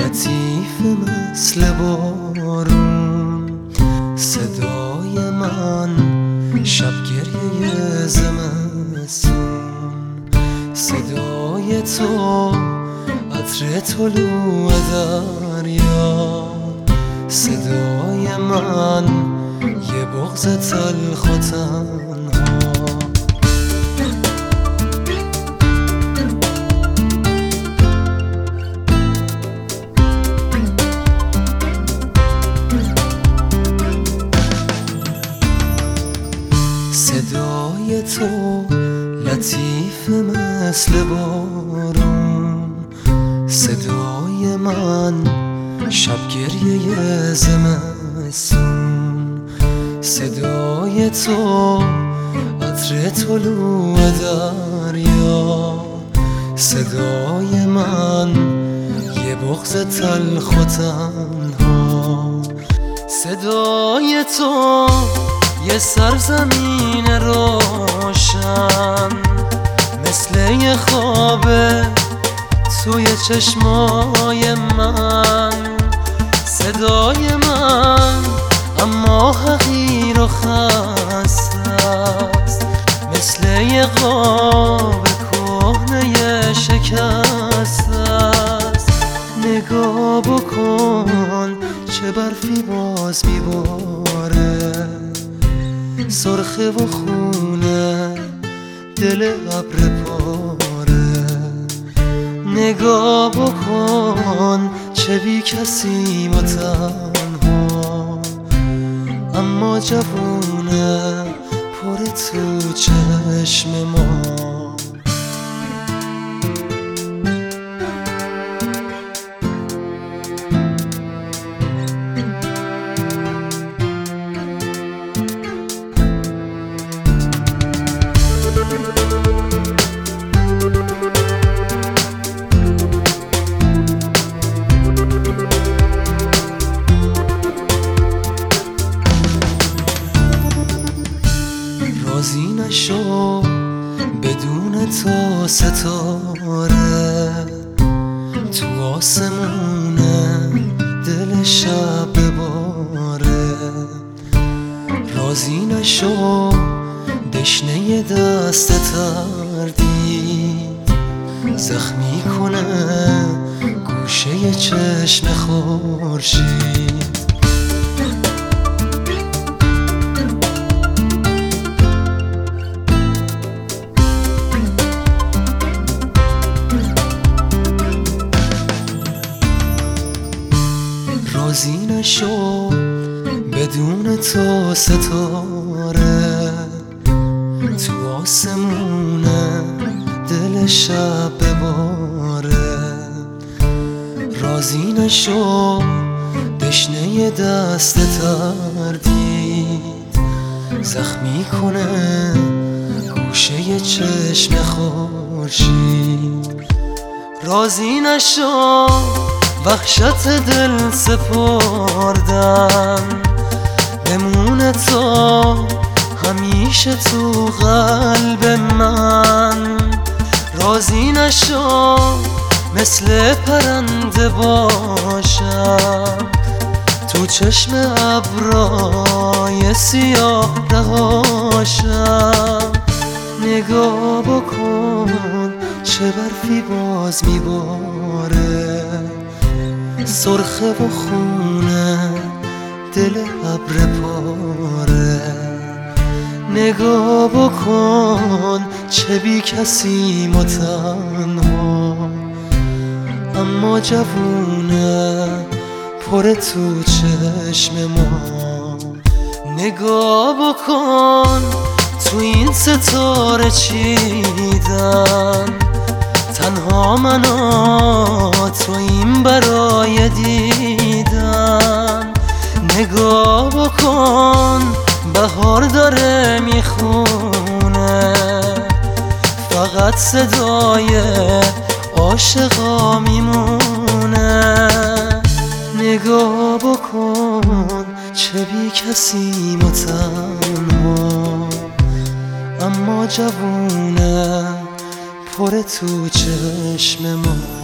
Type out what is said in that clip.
لطیف مثل بارون، صدای من شب گریه زمستون، صدای تو عطر طلوع دریا، صدای من یه بغض تلخ و تنها. صدای تو لطیف مثل بارون، صدای من شب گریه زمستون، صدای تو عطر طلوع دریا، صدای من یه بغض تلخ و تنها. صدای تو یه سرزمین روشن، مثل یه خوابه توی چشمای من، صدای من اما حقیر و خسته است، مثل یه قاب کهنه شکسته است. نگاه بکن چه برفی باز میباره، سرخه و خونه دل ابر پاره. نگاه بکن چه بی کسی و تنها، اما جوونه پر تو چشم ما. راضی نشو بدون تو ستاره، تو آسمونه دل شب بباره. راضی نشو دشنه دست تردید زخمی کنه گوشه چشم خورشید. راضی نشو بدون تو ستاره، تو آسمونه دل شب بباره. راضی نشو دشنه دست تردید زخمی کنه گوشه چشم خورشید. راضی نشو وحشت دل سپردن بمونه تو همیشه تو قلب من. راضی نشو مثل پرنده باشم تو چشم ابرای سیاه رهاشم. نگاه بکن چه برفی باز میباره، سرخه و خونه دل ابر پاره. نگاه بکن چه بی کسی و تنها، اما جوونه پر تو چشم ما. نگاه بکن تو این ستاره چیدن، تنها من و تو این برای دیدن. نگاه بکن بهار داره میخونه، فقط صدای عاشقا میمونه. نگاه بکن چه بی کسی و تنها، اما جوونه پر تو چشم ما.